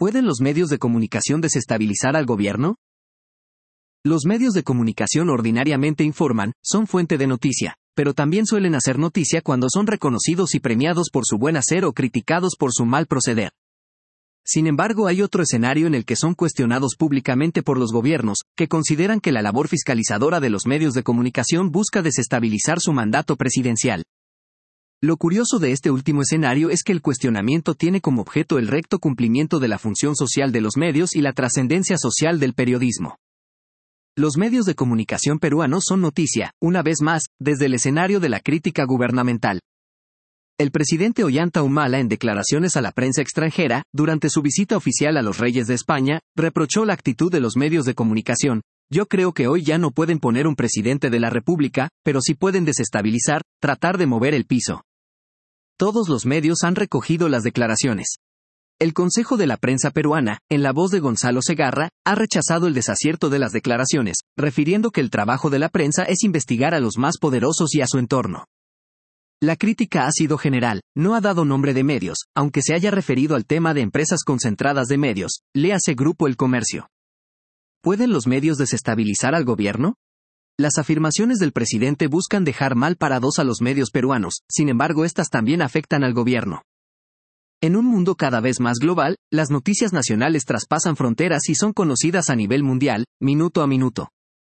¿Pueden los medios de comunicación desestabilizar al gobierno? Los medios de comunicación ordinariamente informan, son fuente de noticia, pero también suelen hacer noticia cuando son reconocidos y premiados por su buen hacer o criticados por su mal proceder. Sin embargo, hay otro escenario en el que son cuestionados públicamente por los gobiernos, que consideran que la labor fiscalizadora de los medios de comunicación busca desestabilizar su mandato presidencial. Lo curioso de este último escenario es que el cuestionamiento tiene como objeto el recto cumplimiento de la función social de los medios y la trascendencia social del periodismo. Los medios de comunicación peruanos son noticia, una vez más, desde el escenario de la crítica gubernamental. El presidente Ollanta Humala, en declaraciones a la prensa extranjera, durante su visita oficial a los Reyes de España, reprochó la actitud de los medios de comunicación. Yo creo que hoy ya no pueden poner un presidente de la República, pero sí pueden desestabilizar, tratar de mover el piso. Todos los medios han recogido las declaraciones. El Consejo de la Prensa Peruana, en la voz de Gonzalo Segarra, ha rechazado el desacierto de las declaraciones, refiriendo que el trabajo de la prensa es investigar a los más poderosos y a su entorno. La crítica ha sido general, no ha dado nombre de medios, aunque se haya referido al tema de empresas concentradas de medios, léase Grupo El Comercio. ¿Pueden los medios desestabilizar al gobierno? Las afirmaciones del presidente buscan dejar mal parados a los medios peruanos, sin embargo estas también afectan al gobierno. En un mundo cada vez más global, las noticias nacionales traspasan fronteras y son conocidas a nivel mundial, minuto a minuto.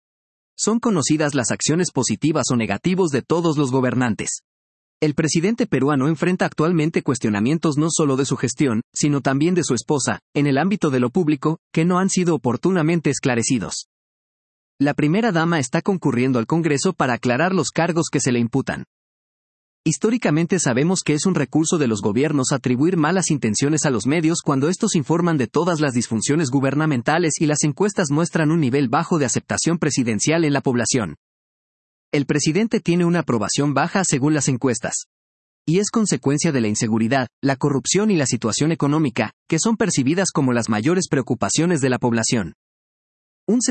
Son conocidas las acciones positivas o negativas de todos los gobernantes. El presidente peruano enfrenta actualmente cuestionamientos no solo de su gestión, sino también de su esposa, en el ámbito de lo público, que no han sido oportunamente esclarecidos. La primera dama está concurriendo al Congreso para aclarar los cargos que se le imputan. Históricamente sabemos que es un recurso de los gobiernos atribuir malas intenciones a los medios cuando estos informan de todas las disfunciones gubernamentales y las encuestas muestran un nivel bajo de aceptación presidencial en la población. El presidente tiene una aprobación baja según las encuestas. Y es consecuencia de la inseguridad, la corrupción y la situación económica, que son percibidas como las mayores preocupaciones de la población. Un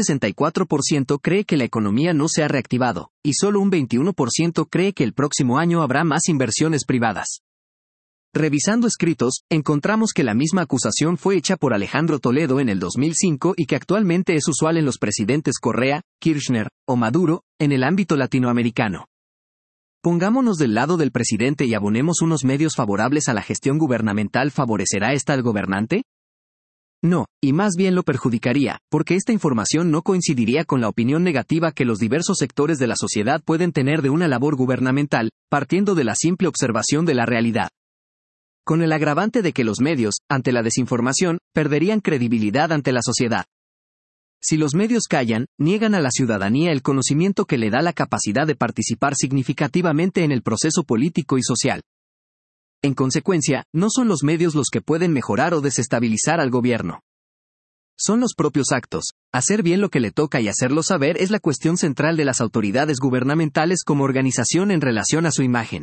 64% cree que la economía no se ha reactivado, y solo un 21% cree que el próximo año habrá más inversiones privadas. Revisando escritos, encontramos que la misma acusación fue hecha por Alejandro Toledo en el 2005 y que actualmente es usual en los presidentes Correa, Kirchner o Maduro, en el ámbito latinoamericano. Pongámonos del lado del presidente y abonemos unos medios favorables a la gestión gubernamental. ¿Favorecerá esta al gobernante? No, y más bien lo perjudicaría, porque esta información no coincidiría con la opinión negativa que los diversos sectores de la sociedad pueden tener de una labor gubernamental, partiendo de la simple observación de la realidad. Con el agravante de que los medios, ante la desinformación, perderían credibilidad ante la sociedad. Si los medios callan, niegan a la ciudadanía el conocimiento que le da la capacidad de participar significativamente en el proceso político y social. En consecuencia, no son los medios los que pueden mejorar o desestabilizar al gobierno. Son los propios actos. Hacer bien lo que le toca y hacerlo saber es la cuestión central de las autoridades gubernamentales como organización en relación a su imagen.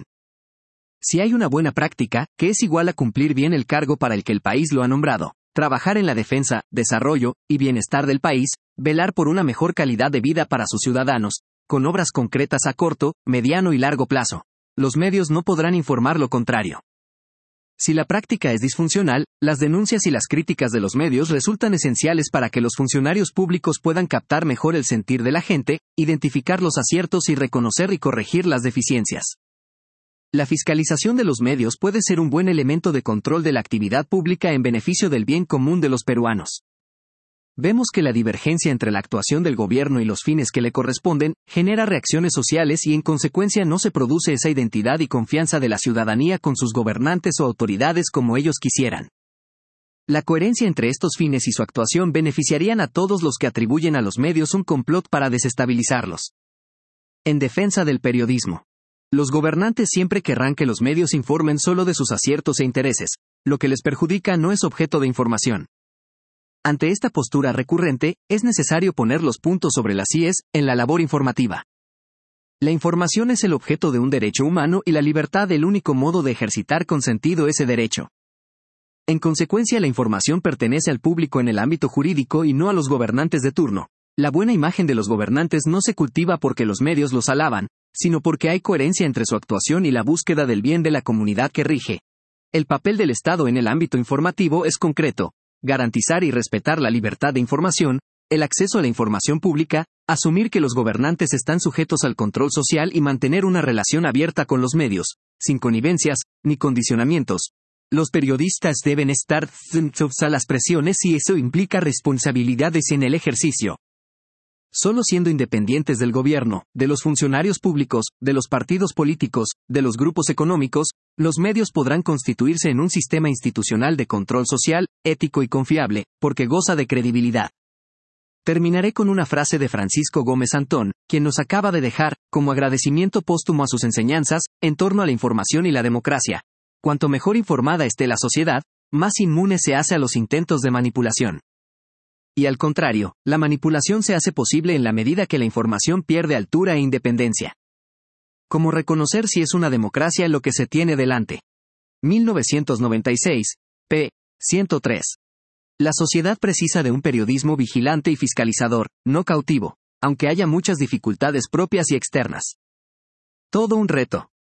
Si hay una buena práctica, que es igual a cumplir bien el cargo para el que el país lo ha nombrado, trabajar en la defensa, desarrollo y bienestar del país, velar por una mejor calidad de vida para sus ciudadanos, con obras concretas a corto, mediano y largo plazo, los medios no podrán informar lo contrario. Si la práctica es disfuncional, las denuncias y las críticas de los medios resultan esenciales para que los funcionarios públicos puedan captar mejor el sentir de la gente, identificar los aciertos y reconocer y corregir las deficiencias. La fiscalización de los medios puede ser un buen elemento de control de la actividad pública en beneficio del bien común de los peruanos. Vemos que la divergencia entre la actuación del gobierno y los fines que le corresponden, genera reacciones sociales y en consecuencia no se produce esa identidad y confianza de la ciudadanía con sus gobernantes o autoridades como ellos quisieran. La coherencia entre estos fines y su actuación beneficiarían a todos los que atribuyen a los medios un complot para desestabilizarlos. En defensa del periodismo. Los gobernantes siempre querrán que los medios informen solo de sus aciertos e intereses, lo que les perjudica no es objeto de información. Ante esta postura recurrente, es necesario poner los puntos sobre las íes en la labor informativa. La información es el objeto de un derecho humano y la libertad el único modo de ejercitar con sentido ese derecho. En consecuencia, la información pertenece al público en el ámbito jurídico y no a los gobernantes de turno. La buena imagen de los gobernantes no se cultiva porque los medios los alaban, sino porque hay coherencia entre su actuación y la búsqueda del bien de la comunidad que rige. El papel del Estado en el ámbito informativo es concreto. garantizar y respetar la libertad de información, el acceso a la información pública, asumir que los gobernantes están sujetos al control social y mantener una relación abierta con los medios, sin connivencias, ni condicionamientos. Los periodistas deben estar atentos a las presiones y eso implica responsabilidades en el ejercicio. Solo siendo independientes del gobierno, de los funcionarios públicos, de los partidos políticos, de los grupos económicos, los medios podrán constituirse en un sistema institucional de control social, ético y confiable, porque goza de credibilidad. Terminaré con una frase de Francisco Gómez Antón, quien nos acaba de dejar, como agradecimiento póstumo a sus enseñanzas, en torno a la información y la democracia. Cuanto mejor informada esté la sociedad, más inmune se hace a los intentos de manipulación. Y al contrario, la manipulación se hace posible en la medida que la información pierde altura e independencia. ¿Cómo reconocer si es una democracia lo que se tiene delante? 1996, p. 103. La sociedad precisa de un periodismo vigilante y fiscalizador, no cautivo, aunque haya muchas dificultades propias y externas. Todo un reto.